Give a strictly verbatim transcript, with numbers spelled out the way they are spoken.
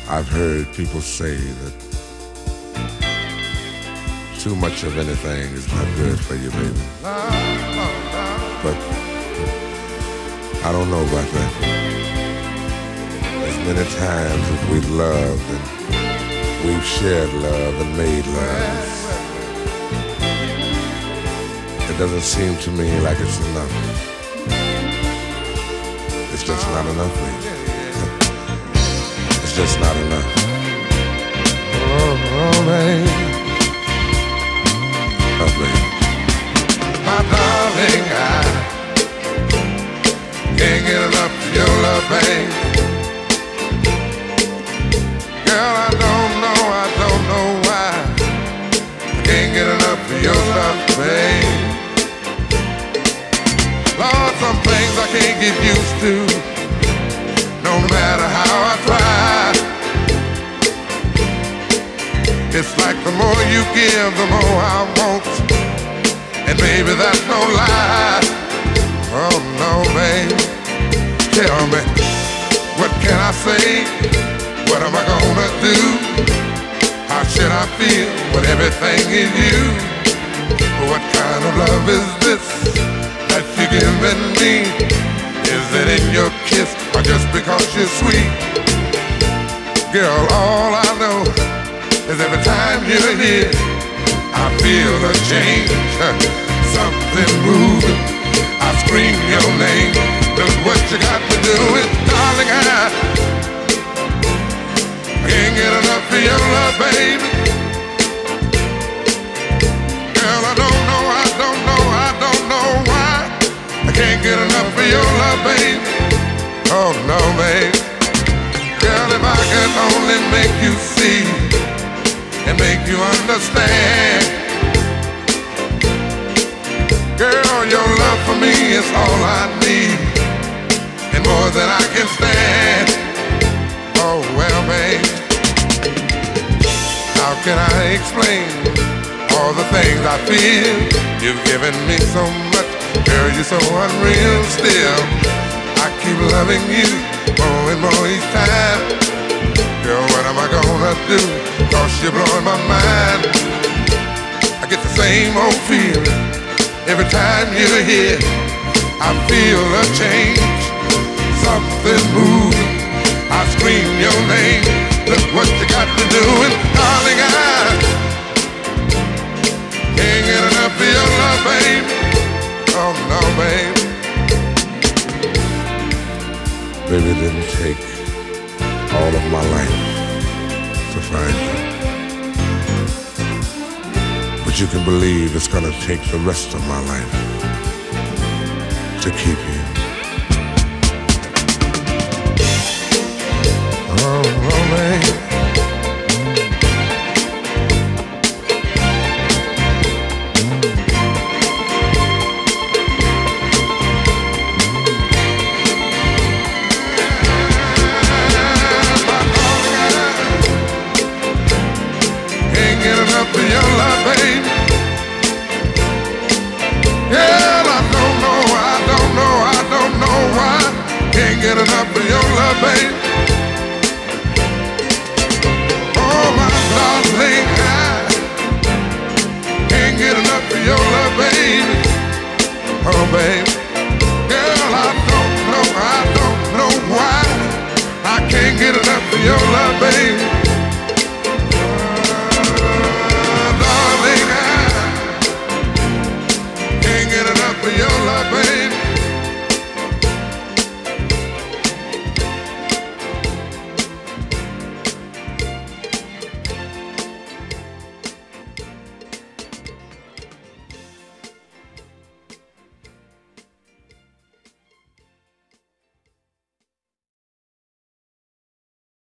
I've heard people say that too much of anything is not good for you, baby. But I don't know about that. As many times as we've loved and we've shared love and made love, it doesn't seem to me like it's enough. It's just not enough, baby. It's just not enough. Oh, oh baby. Oh, baby. My darling, I can't get enough of your love, babe. Girl, I don't know, I don't know why I can't get enough of your love, babe. Lord, some things I can't get used to, no matter how I try. It's like the more you give, the more I want. And baby, that's no lie. Oh no, baby. Tell me, what can I say? What am I gonna do? How should I feel when everything is you? What kind of love is this that you're giving me? Is it in your kiss or just because you're sweet? Girl, all I know is every time you're here, I feel a change, something moving. I scream your name. Look what you got to do with, darling, I can't get enough of your love, baby. Girl, I don't know, I don't know, I don't know why I can't get enough of your love, baby. Oh no, baby. Girl, if I could only make you see and make you understand. Girl, your love for me is all I need, and more than I can stand. Oh well, babe, how can I explain all the things I feel? You've given me so much, girl, you're so unreal still. I keep loving you more and more each time. Girl, what am I gonna do? Cause you're blowing my mind. I get the same old feeling every time you're here. I feel a change, something moving. I scream your name. Look what you got to do, and darling, I can't get enough of your love, baby. Oh no, baby. Baby, it didn't take all of my life to find you, but you can believe it's gonna take the rest of my life to keep you. Oh, oh man. Get enough of your love, babe. Oh, my darling, I can't get enough of your love, baby. Oh, babe. Girl, I don't know, I don't know why I can't get enough of your love, baby.